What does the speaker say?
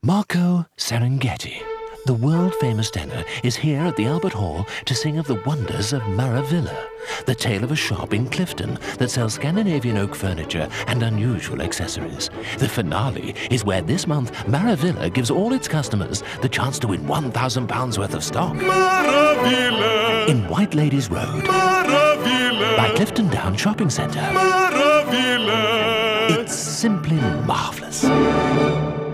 Marco Serengeti, the world-famous tenor, is here at the Albert Hall to sing of the wonders of Maravilla, the tale of a shop in Clifton that sells Scandinavian oak furniture and unusual accessories. The finale is where this month Maravilla gives all its customers the chance to win £1,000 worth of stock. Maravilla! In White Ladies Road. Maravilla! By Clifton Down Shopping Centre. Maravilla! It's simply marvellous.